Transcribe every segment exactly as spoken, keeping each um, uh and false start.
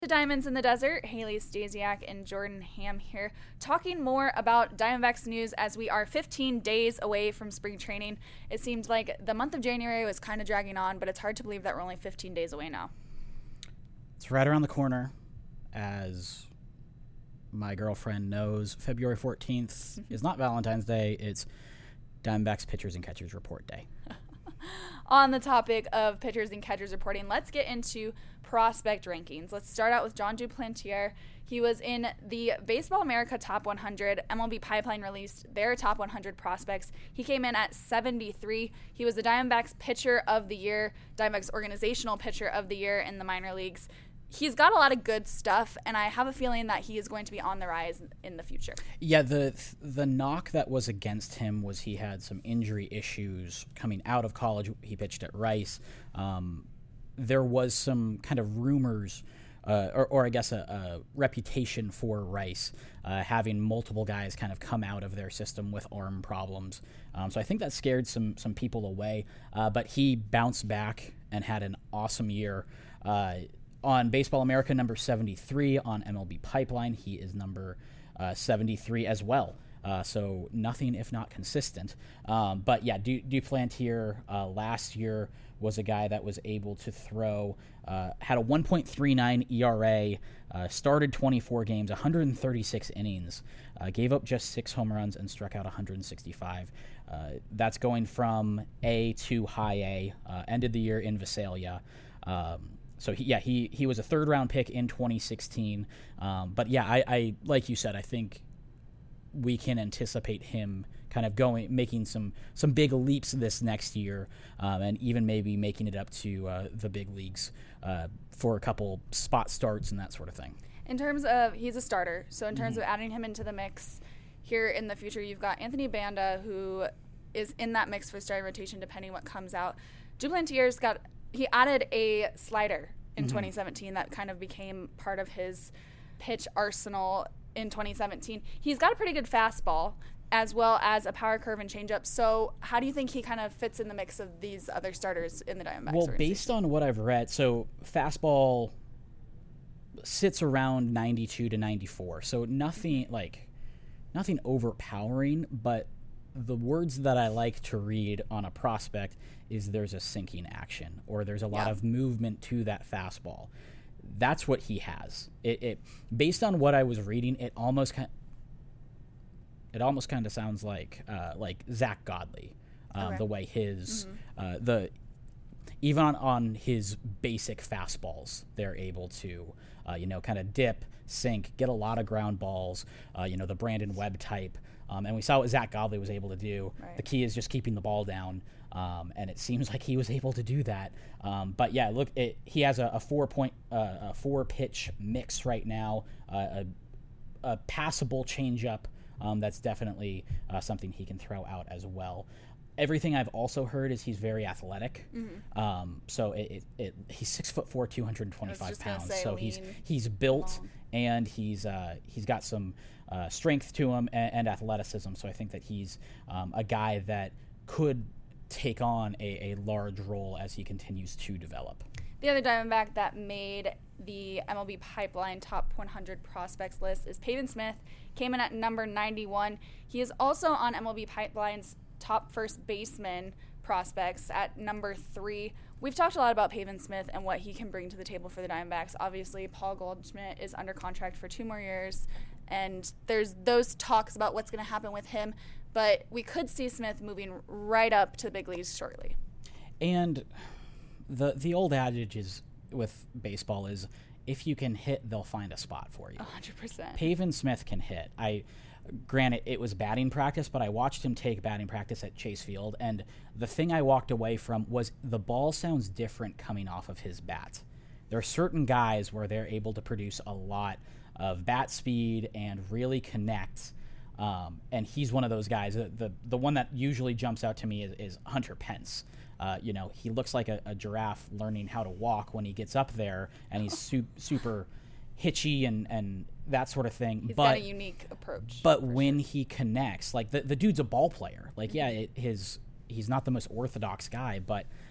The Diamonds in the Desert, Haley Stasiak and Jordan Ham here, talking more about Diamondbacks news as we are fifteen days away from spring training. It seemed like the month of January was kind of dragging on, but it's hard to believe that we're only fifteen days away now. It's right around the corner. As my girlfriend knows, February fourteenth is not Valentine's Day, it's Diamondbacks Pitchers and Catchers Report Day. On the topic of pitchers and catchers reporting, let's get into prospect rankings. Let's start out with Jon Duplantier. He was in the Baseball America Top one hundred. M L B Pipeline released their Top one hundred prospects. He came in at seventy-three. He was the Diamondbacks Pitcher of the Year, Diamondbacks Organizational Pitcher of the Year in the minor leagues. He's got a lot of good stuff, and I have a feeling that he is going to be on the rise in the future. Yeah, the the knock that was against him was he had some injury issues coming out of college. He pitched at Rice. Um, there was some kind of rumors, uh, or, or I guess a, a reputation for Rice, uh, having multiple guys kind of come out of their system with arm problems. Um, so I think that scared some some people away. Uh, but he bounced back and had an awesome year. Uh, On Baseball America, number seventy-three. On M L B Pipeline, he is number uh, seventy-three as well. Uh, so nothing if not consistent. Um, but yeah, du- Duplantier uh, last year was a guy that was able to throw, uh, had a one point three nine E R A, uh, started twenty-four games, one hundred thirty-six innings, uh, gave up just six home runs and struck out one hundred sixty-five. Uh, that's going from A to high A, uh, ended the year in Visalia. Um, So, he, yeah, he, he was a third-round pick in twenty sixteen. Um, but, yeah, I, I like you said, I think we can anticipate him kind of going, making some, some big leaps this next year, um, and even maybe making it up to uh, the big leagues uh, for a couple spot starts and that sort of thing. In terms of, he's a starter, so in terms Mm-hmm. of adding him into the mix here in the future, you've got Anthony Banda, who is in that mix for starting rotation depending what comes out. Duplantier's got... He added a slider in mm-hmm. twenty seventeen that kind of became part of his pitch arsenal in twenty seventeen. He's got a pretty good fastball as well as a power curve and changeup. So how do you think he kind of fits in the mix of these other starters in the Diamondbacks Well, organization? Based on what I've read, so fastball sits around ninety-two to ninety-four. So nothing like nothing overpowering, but the words that I like to read on a prospect is there's a sinking action or there's a lot yeah. of movement to that fastball. That's what he has. It, it based on what I was reading, it almost kind it almost kind of sounds like uh, like Zach Godley, um, okay. the way his mm-hmm. uh, the even on, on his basic fastballs, they're able to uh, you know kind of dip, sink, get a lot of ground balls. Uh, you know the Brandon Webb type. Um, and we saw what Zach Godley was able to do. Right. The key is just keeping the ball down, um, and it seems like he was able to do that. Um, but yeah, look, it, he has a, a four point, uh, a four pitch mix right now, uh, a, a passable changeup. Um, that's definitely uh, something he can throw out as well. Everything I've also heard is he's very athletic. Mm-hmm. Um, so it, it, it, he's six foot four, two hundred twenty-five pounds. Say, so he's he's built long. and he's uh, he's got some uh, strength to him and, and athleticism. So I think that he's um, a guy that could take on a, a large role as he continues to develop. The other Diamondback that made the M L B Pipeline Top one hundred prospects list is Pavin Smith. Came in at number ninety-one. He is also on M L B Pipeline's top first baseman prospects at number three. We've talked a lot about Pavin Smith and what he can bring to the table for the Diamondbacks. Obviously, Paul Goldschmidt is under contract for two more years, and there's those talks about what's going to happen with him, but we could see Smith moving right up to the big leagues shortly. And the the old adage is with baseball is if you can hit, they'll find a spot for you. one hundred percent. Pavin Smith can hit. I Granted, it was batting practice, but I watched him take batting practice at Chase Field, and the thing I walked away from was the ball sounds different coming off of his bat. There are certain guys where they're able to produce a lot of bat speed and really connect, um, and he's one of those guys. The, the the one that usually jumps out to me is, is Hunter Pence. Uh, you know, he looks like a, a giraffe learning how to walk when he gets up there, and he's su- super hitchy and, and that sort of thing. He's but, got a unique approach. But when sure. he connects, like the, the dude's a ball player. Like, mm-hmm. yeah, it, his he's not the most orthodox guy, but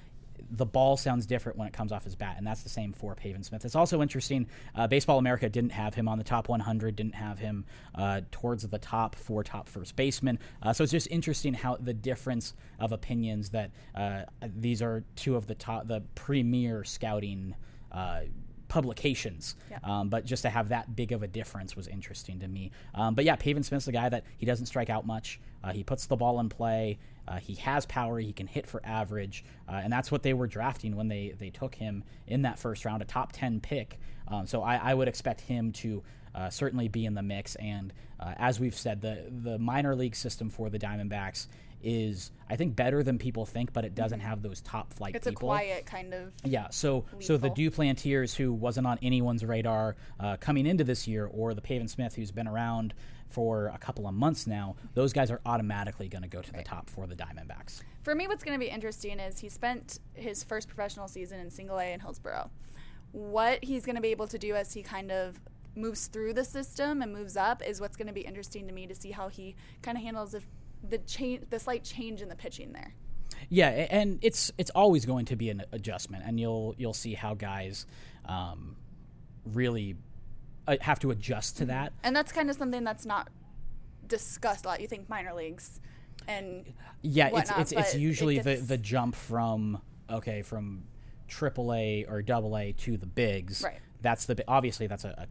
the ball sounds different when it comes off his bat, and that's the same for Pavin Smith. It's also interesting, uh, Baseball America didn't have him on the top one hundred, didn't have him uh, towards the top four top first basemen. Uh, so it's just interesting how the difference of opinions that uh, these are two of the top, the premier scouting uh publications, yep. um, but just to have that big of a difference was interesting to me. Um, but yeah, Pavin Smith's a guy that he doesn't strike out much. Uh, he puts the ball in play. Uh, he has power. He can hit for average, uh, and that's what they were drafting when they they took him in that first round, a top ten pick. Um, so I, I would expect him to uh, certainly be in the mix. And uh, as we've said, the the minor league system for the Diamondbacks is, I think, better than people think, but it doesn't have those top flight it's people. It's a quiet kind of Yeah, so lethal. so the Duplantiers, who wasn't on anyone's radar uh, coming into this year, or the Pavin Smith, who's been around for a couple of months now, those guys are automatically going to go to right. the top for the Diamondbacks. For me, what's going to be interesting is he spent his first professional season in Single A in Hillsboro. What he's going to be able to do as he kind of moves through the system and moves up is what's going to be interesting to me to see how he kind of handles if the change, the slight change in the pitching there. Yeah, and it's it's always going to be an adjustment, and you'll you'll see how guys um, really uh, have to adjust to that. And that's kind of something that's not discussed a lot. You think minor leagues and yeah, whatnot, it's it's it's usually it gets, the the jump from okay from triple A or double A to the bigs. Right. That's the obviously that's a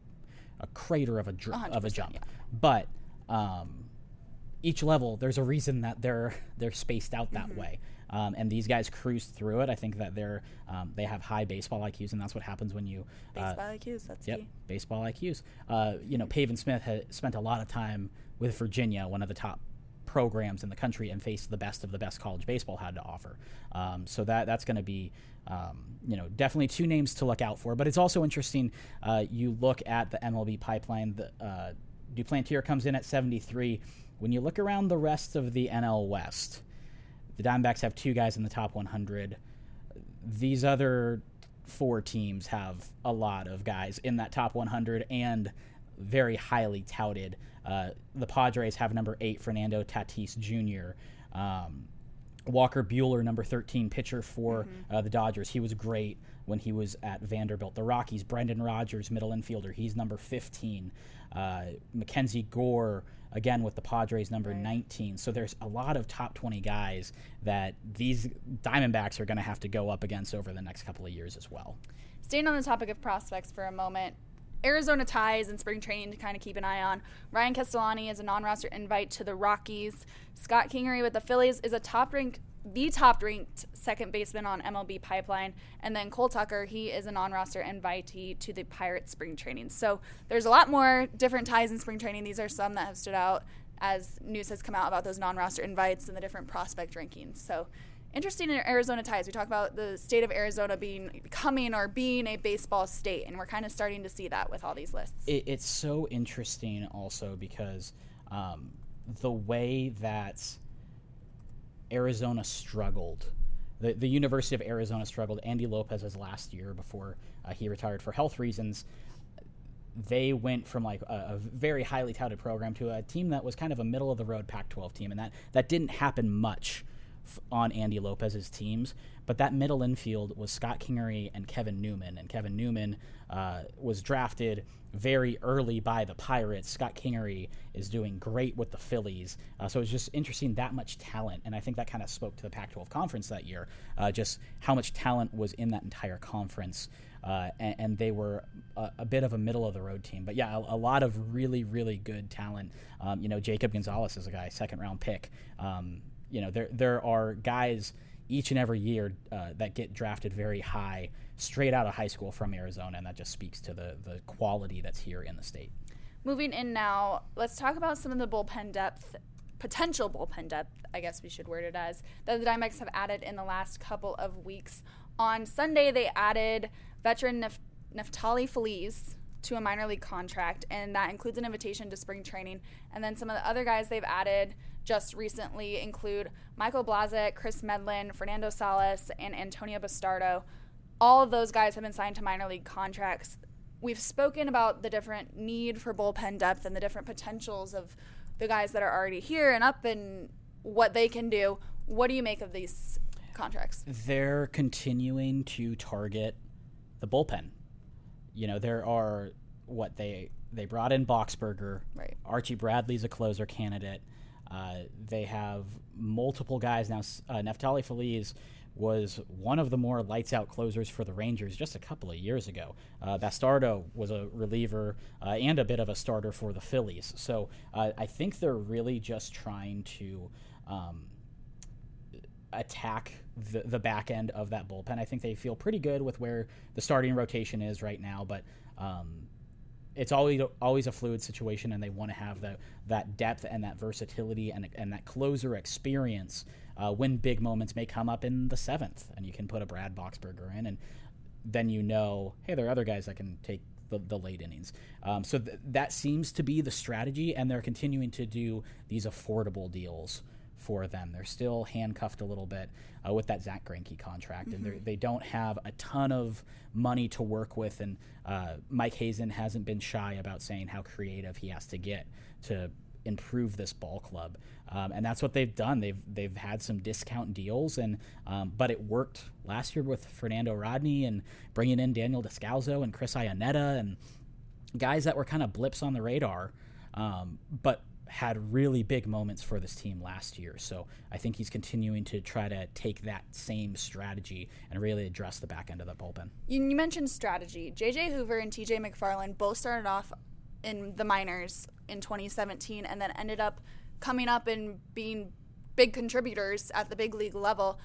a, a crater of a dr- of a jump, yeah. but. Um, Each level, there's a reason that they're they're spaced out that mm-hmm. way, um, and these guys cruise through it. I think that they're um, they have high baseball I Qs, and that's what happens when you uh, baseball I Qs. That's yep, key. baseball I Qs. Uh, you know, Pavin Smith has spent a lot of time with Virginia, one of the top programs in the country, and faced the best of the best college baseball had to offer. Um, so that that's going to be um, you know definitely two names to look out for. But it's also interesting. Uh, you look at the M L B pipeline. The uh, Duplantier comes in at seventy-three. When you look around the rest of the N L West, the Diamondbacks have two guys in the top one hundred. These other four teams have a lot of guys in that top one hundred and very highly touted. Uh, the Padres have number eight, Fernando Tatis Junior Um, Walker Buehler, number thirteen, pitcher for mm-hmm. uh, the Dodgers. He was great when he was at Vanderbilt. The Rockies, Brendan Rodgers, middle infielder. He's number fifteen. Uh, Mackenzie Gore, again with the Padres, number right. nineteen. So there's a lot of top twenty guys that these Diamondbacks are going to have to go up against over the next couple of years as well. Staying on the topic of prospects for a moment, Arizona ties in spring training to kind of keep an eye on. Ryan Castellani is a non-roster invite to the Rockies. Scott Kingery with the Phillies is a top-ranked, the top-ranked second baseman on M L B Pipeline. And then Cole Tucker, he is a non-roster invitee to the Pirates spring training. So there's a lot more different ties in spring training. These are some that have stood out as news has come out about those non-roster invites and the different prospect rankings. So interesting in Arizona ties. We talk about the state of Arizona being becoming or being a baseball state, and we're kind of starting to see that with all these lists. It, it's so interesting also because um, the way that Arizona struggled, the, the University of Arizona struggled, Andy Lopez's last year before uh, he retired for health reasons, they went from like a, a very highly touted program to a team that was kind of a middle-of-the-road Pac twelve team, and that, that didn't happen much on Andy Lopez's teams, but that middle infield was Scott Kingery and Kevin Newman, and Kevin Newman uh, was drafted very early by the Pirates. Scott Kingery is doing great with the Phillies, uh, so it's just interesting that much talent, and I think that kind of spoke to the Pac twelve conference that year, uh, just how much talent was in that entire conference, uh, and, and they were a, a bit of a middle-of-the-road team. But yeah, a, a lot of really, really good talent. Um, you know, Jacob Gonzalez is a guy, second-round pick. Um, You know, there there are guys each and every year uh, that get drafted very high, straight out of high school from Arizona, and that just speaks to the, the quality that's here in the state. Moving in now, let's talk about some of the bullpen depth, potential bullpen depth, I guess we should word it as, that the Diamondbacks have added in the last couple of weeks. On Sunday, they added veteran Nef- Neftali Feliz to a minor league contract, and that includes an invitation to spring training. And then some of the other guys they've added just recently include Michael Blazek, Chris Medlin, Fernando Salas, and Antonio Bastardo. All of those guys have been signed to minor league contracts. We've spoken about the different need for bullpen depth and the different potentials of the guys that are already here and up and what they can do. What do you make of these contracts? They're continuing to target the bullpen. You know, there are what they they brought in Boxberger. Right. Archie Bradley's a closer candidate. Uh, they have multiple guys now. Uh, Neftali Feliz was one of the more lights-out closers for the Rangers just a couple of years ago. Uh, Bastardo was a reliever uh, and a bit of a starter for the Phillies. So uh, I think they're really just trying to um, attack the, the back end of that bullpen. I think they feel pretty good with where the starting rotation is right now, but um, it's always always a fluid situation, and they want to have the, that depth and that versatility and, and that closer experience Uh, when big moments may come up in the seventh, and you can put a Brad Boxberger in, and then you know, hey, there are other guys that can take the, the late innings. Um, so th- that seems to be the strategy, and they're continuing to do these affordable deals for them. They're still handcuffed a little bit uh, with that Zach Greinke contract, mm-hmm. and they don't have a ton of money to work with, and uh, Mike Hazen hasn't been shy about saying how creative he has to get to improve this ball club, um, and that's what they've done. They've they've had some discount deals, and um, but it worked last year with Fernando Rodney and bringing in Daniel Descalzo and Chris Iannetta and guys that were kind of blips on the radar, um, but had really big moments for this team last year. So I think he's continuing to try to take that same strategy and really address the back end of the bullpen. You, you mentioned strategy. J J Hoover and T J McFarland both started off in the minors in twenty seventeen and then ended up coming up and being big contributors at the big league level.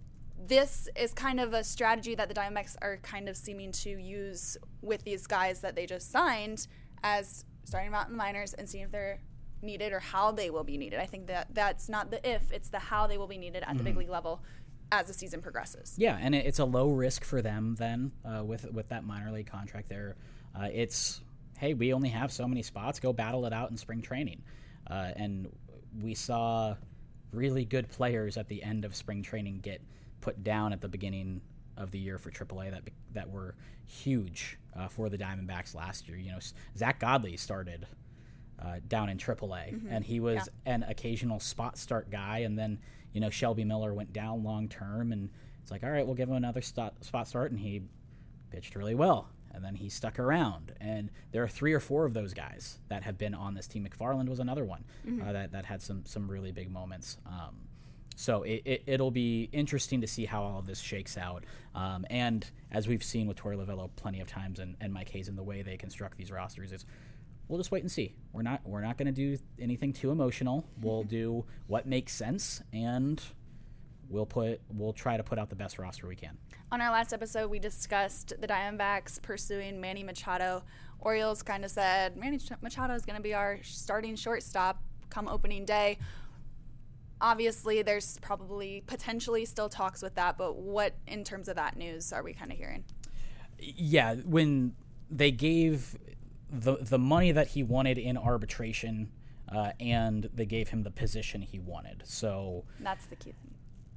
This is kind of a strategy that the Diamondbacks are kind of seeming to use with these guys that they just signed, as starting them out in the minors and seeing if they're needed or how they will be needed. I think that that's not the if, it's the how they will be needed at mm-hmm. the big league level as the season progresses. Yeah, and it's a low risk for them then uh, with with that minor league contract there. Uh, it's, hey, we only have so many spots, go battle it out in spring training. Uh, and we saw really good players at the end of spring training get put down at the beginning of the year for triple A that that were huge uh, for the Diamondbacks last year. You know, Zach Godley started uh, down in triple A, mm-hmm. and he was yeah. an occasional spot start guy, and then, you know, Shelby Miller went down long term, and it's like, all right, we'll give him another st- spot start, and he pitched really well. And then he stuck around. And there are three or four of those guys that have been on this team. McFarland was another one mm-hmm. uh, that, that had some some really big moments. Um, so it, it, it'll be interesting to see how all of this shakes out. Um, and as we've seen with Torey Lovullo plenty of times, and, and Mike Hazen, the way they construct these rosters is, we'll just wait and see. We're not we're not going to do anything too emotional. We'll do what makes sense, and we'll put we'll try to put out the best roster we can. On our last episode, we discussed the Diamondbacks pursuing Manny Machado. Orioles kind of said Manny Machado is going to be our starting shortstop come opening day. Obviously, there's probably potentially still talks with that, but what, in terms of that news, are we kind of hearing? Yeah, when they gave the the money that he wanted in arbitration, uh, and they gave him the position he wanted. So that's the key thing.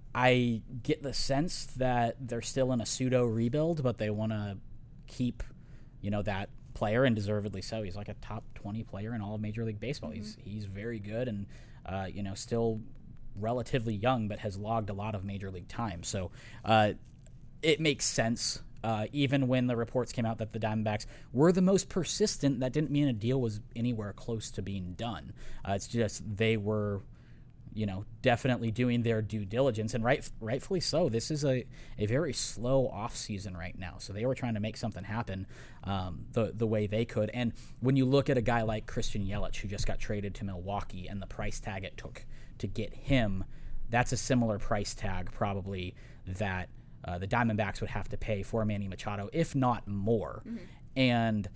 I get the sense that they're still in a pseudo rebuild, but they want to keep, you know, that player, and deservedly so. He's like a top twenty player in all of Major League Baseball. Mm-hmm. He's he's very good, and uh, you know, still relatively young, but has logged a lot of Major League time. So uh, it makes sense. Uh, even when the reports came out that the Diamondbacks were the most persistent, that didn't mean a deal was anywhere close to being done. Uh, it's just they were, you know, definitely doing their due diligence, and right, rightfully so. This is a, a very slow off season right now, so they were trying to make something happen um, the the way they could. And when you look at a guy like Christian Yelich, who just got traded to Milwaukee, and the price tag it took to get him, that's a similar price tag probably that uh, the Diamondbacks would have to pay for Manny Machado, if not more. Mm-hmm. And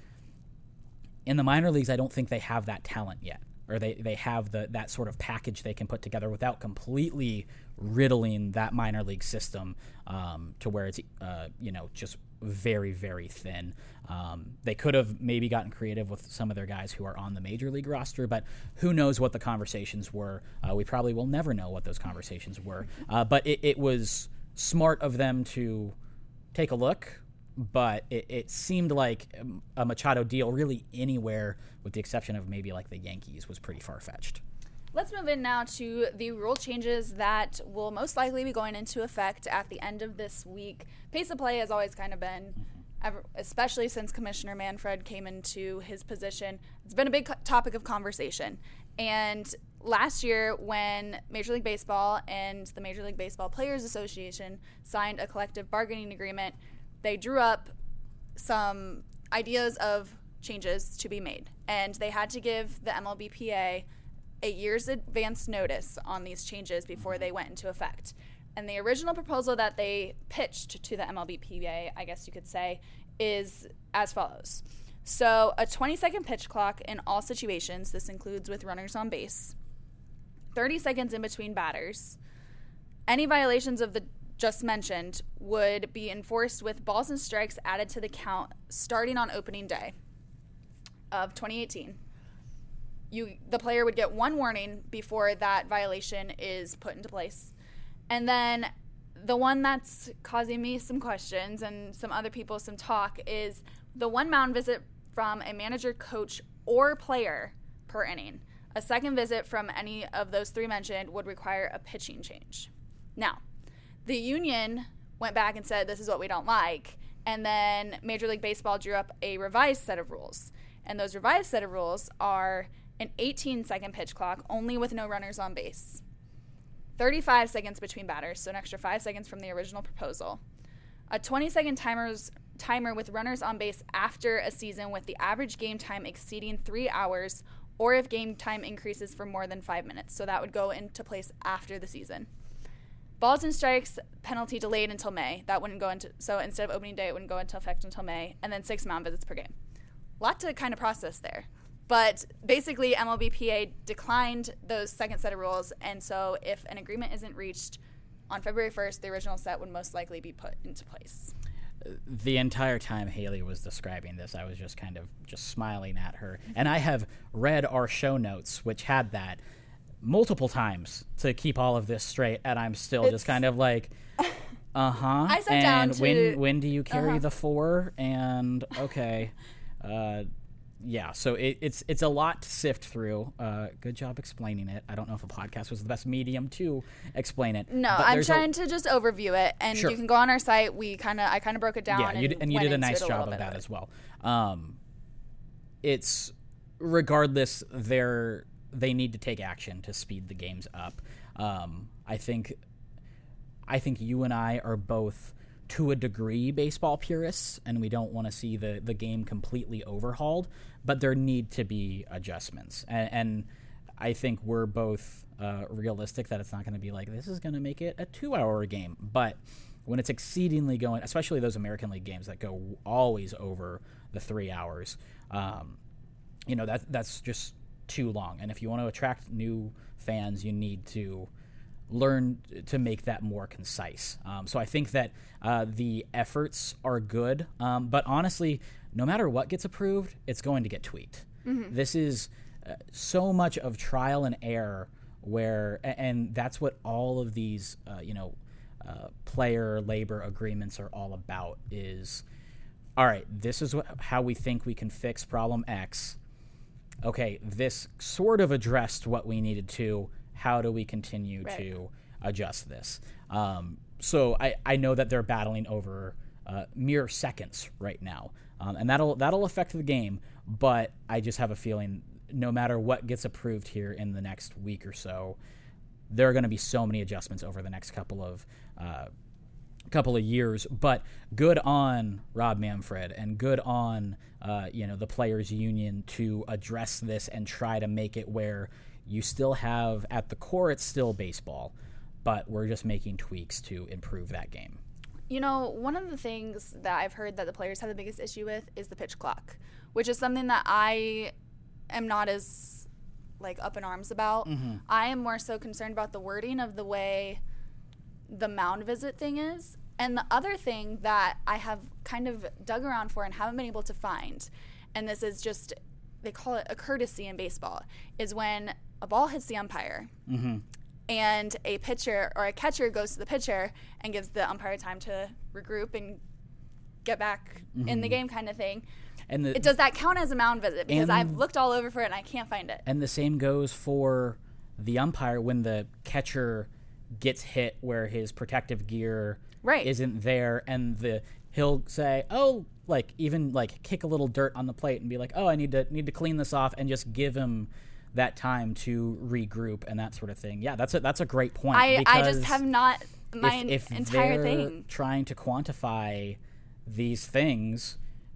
in the minor leagues, I don't think they have that talent yet, or they, they have the that sort of package they can put together without completely riddling that minor league system um, to where it's, uh, you know, just very, very thin. Um, they could have maybe gotten creative with some of their guys who are on the major league roster, but who knows what the conversations were. Uh, we probably will never know what those conversations were. Uh, but it, it was smart of them to take a look, but it, it seemed like a Machado deal really anywhere, with the exception of maybe like the Yankees, was pretty far-fetched. Let's move in now to the rule changes that will most likely be going into effect at the end of this week. Pace of play has always kind of been, ever, especially since Commissioner Manfred came into his position, it's been a big co- topic of conversation. And last year, when Major League Baseball and the Major League Baseball Players Association signed a collective bargaining agreement, they drew up some ideas of changes to be made. And they had to give the M L B P A a year's advance notice on these changes before they went into effect. And the original proposal that they pitched to the M L B P A, I guess you could say, is as follows. So a twenty-second pitch clock in all situations. This includes with runners on base. thirty seconds in between batters. Any violations of the just mentioned would be enforced with balls and strikes added to the count starting on opening day of twenty eighteen. You, the player would get one warning before that violation is put into place. And then the one that's causing me some questions and some other people some talk is the one mound visit from a manager, coach, or player per inning. A second visit from any of those three mentioned would require a pitching change. Now, the union went back and said this is what we don't like, and then Major League Baseball drew up a revised set of rules. And those revised set of rules are an eighteen-second pitch clock, only with no runners on base. thirty-five seconds between batters, so an extra five seconds from the original proposal. A twenty-second timers, timer with runners on base after a season with the average game time exceeding three hours, or if game time increases for more than five minutes. So that would go into place after the season. Balls and strikes, penalty delayed until May. That wouldn't go into, so instead of opening day, it wouldn't go into effect until May. And then six mound visits per game. A lot to kind of process there. But basically, M L B P A declined those second set of rules, and so if an agreement isn't reached on February first, the original set would most likely be put into place. The entire time Haley was describing this, I was just kind of just smiling at her. And I have read our show notes, which had that multiple times to keep all of this straight, and I'm still it's, just kind of like, uh-huh. I sat and down to... when, when do you carry uh-huh. the four? And, okay. uh Yeah, so it, it's it's a lot to sift through. Uh, good job explaining it. I don't know if a podcast was the best medium to explain it. No, I'm trying a, to just overview it, and sure. you can go on our site. We kind of I kind of broke it down. Yeah, and, you d- and you did a nice job of that of as well. Um, it's regardless, they're they need to take action to speed the games up. Um, I think I think you and I are both, to a degree, baseball purists, and we don't want to see the, the game completely overhauled, but there need to be adjustments. And, and I think we're both uh, realistic that it's not going to be like, this is going to make it a two-hour game. But when it's exceedingly going, especially those American League games that go always over the three hours, um, you know, that that's just too long. And if you want to attract new fans, you need to learn to make that more concise. Um, so I think that uh, the efforts are good, um, but honestly, no matter what gets approved, it's going to get tweaked. Mm-hmm. This is uh, so much of trial and error, where, and that's what all of these, uh, you know, uh, player labor agreements are all about. Is all right. This is what, how we think we can fix problem X. Okay, this sort of addressed what we needed to. How do we continue right. to adjust this? Um, so I, I know that they're battling over uh, mere seconds right now, um, and that'll that'll affect the game. But I just have a feeling, no matter what gets approved here in the next week or so, there are going to be so many adjustments over the next couple of uh, couple of years. But good on Rob Manfred and good on uh, you know the players' union to address this and try to make it where you still have, at the core, it's still baseball, but we're just making tweaks to improve that game. You know, one of the things that I've heard that the players have the biggest issue with is the pitch clock, which is something that I am not as, like, up in arms about. Mm-hmm. I am more so concerned about the wording of the way the mound visit thing is. And the other thing that I have kind of dug around for and haven't been able to find, and this is just, they call it a courtesy in baseball, is when a ball hits the umpire, mm-hmm. and a pitcher or a catcher goes to the pitcher and gives the umpire time to regroup and get back mm-hmm. in the game, kind of thing. And the, it, does that count as a mound visit? Because I've looked all over for it and I can't find it. And the same goes for the umpire, when the catcher gets hit where his protective gear right. isn't there, and the he'll say, oh, like even like kick a little dirt on the plate and be like, oh, I need to need to clean this off, and just give him that time to regroup and that sort of thing. Yeah, that's a that's a great point. I, I just have not my if, if entire they're thing trying to quantify these things.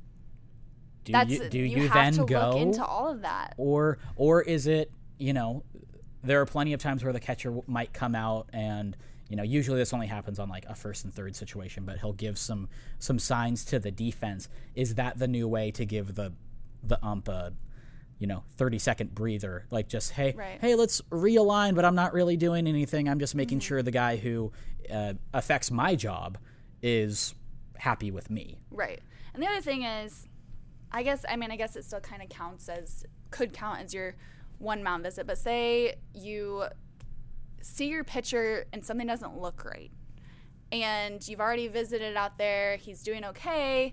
Do That's, you do you, you have then to go look into all of that, or or is it, you know, there are plenty of times where the catcher w- might come out and, you know, usually this only happens on like a first and third situation, but he'll give some some signs to the defense. Is that the new way to give the the ump a, you know, thirty second breather? Like just, hey, right. hey, let's realign, but I'm not really doing anything. I'm just making mm-hmm. sure the guy who uh, affects my job is happy with me. Right. And the other thing is, I guess, I mean, I guess it still kind of counts as, could count as your one mound visit, but say you see your pitcher and something doesn't look right, and you've already visited out there, he's doing okay.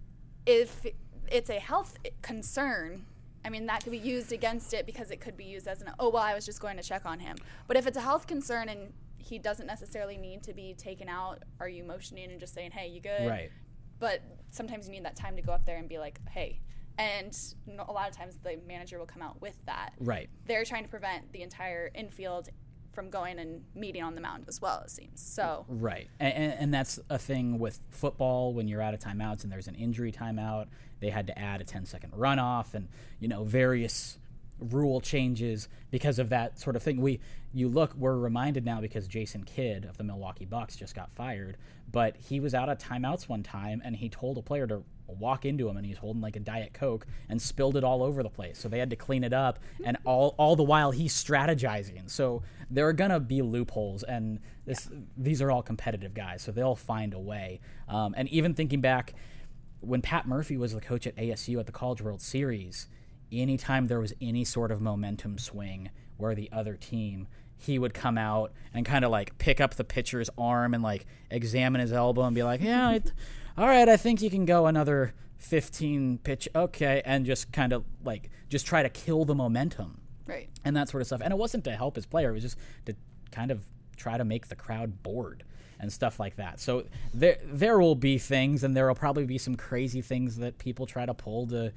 If it's a health concern, I mean, that could be used against it because it could be used as an, oh, well, I was just going to check on him. But if it's a health concern and he doesn't necessarily need to be taken out, are you motioning and just saying, hey, you good? Right. But sometimes you need that time to go up there and be like, hey. And a lot of times the manager will come out with that. Right. They're trying to prevent the entire infield from going and meeting on the mound as well, it seems. So right. And, and, and that's a thing with football when you're out of timeouts and there's an injury timeout. They had to add a ten-second runoff and, you know, various rule changes because of that sort of thing. We you look, we're reminded now because Jason Kidd of the Milwaukee Bucks just got fired, but he was out of timeouts one time and he told a player to walk into him and he's holding like a Diet Coke and spilled it all over the place. So they had to clean it up, and all all the while he's strategizing. So there are going to be loopholes, and this yeah. these are all competitive guys, so they'll find a way. Um, and even thinking back, when Pat Murphy was the coach at A S U at the College World Series, anytime there was any sort of momentum swing where the other team, he would come out and kind of like pick up the pitcher's arm and like examine his elbow and be like, yeah, it, all right, I think you can go another fifteen pitch. Okay. And just kind of like, just try to kill the momentum. Right. And that sort of stuff. And it wasn't to help his player. It was just to kind of try to make the crowd bored and stuff like that. So there, there will be things, and there will probably be some crazy things that people try to pull to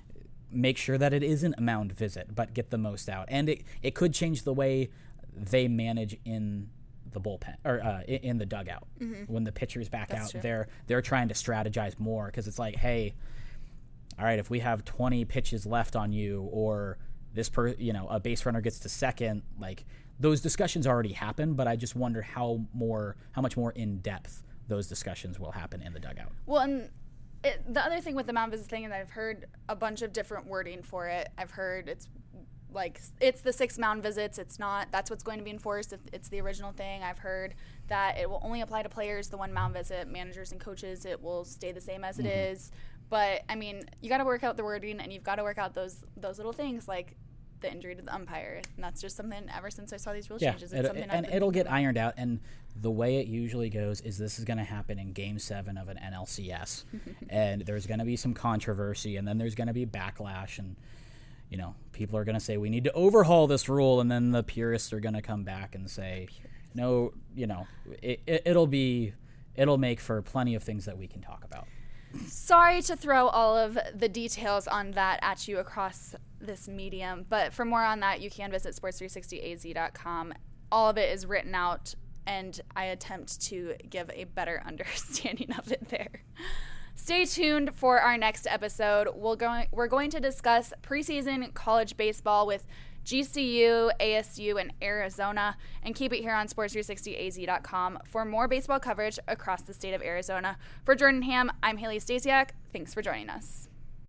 make sure that it isn't a mound visit, but get the most out. And it, it could change the way they manage in the bullpen or uh, in the dugout. Mm-hmm. When the pitcher's back That's out, true. they're they're trying to strategize more because it's like, hey, all right, if we have twenty pitches left on you, or this per you know a base runner gets to second, like those discussions already happen. But I just wonder how more how much more in depth those discussions will happen in the dugout. Well, and it, the other thing with the mound visit thing, and I've heard a bunch of different wording for it. I've heard it's like it's the six mound visits. It's not. That's what's going to be enforced if it's the original thing. I've heard that it will only apply to players, the one mound visit. Managers and coaches, it will stay the same as it mm-hmm. is. But I mean, you got to work out the wording, and you've got to work out those those little things like the injury to the umpire. And that's just something. Ever since I saw these rule yeah, changes, it's it, something. And I've it'll get ironed out. And the way it usually goes is this is going to happen in Game Seven of an N L C S, and there's going to be some controversy, and then there's going to be backlash, and you know, people are going to say, we need to overhaul this rule, and then the purists are going to come back and say, no, you know, it, it, it'll be, it'll make for plenty of things that we can talk about. Sorry to throw all of the details on that at you across this medium, but for more on that, you can visit sports three sixty a z dot com. All of it is written out, and I attempt to give a better understanding of it there. Stay tuned for our next episode. We'll go, we're going to discuss preseason college baseball with G C U, A S U, and Arizona, and keep it here on sports three sixty a z dot com for more baseball coverage across the state of Arizona. For Jordan Ham, I'm Haley Stasiak. Thanks for joining us.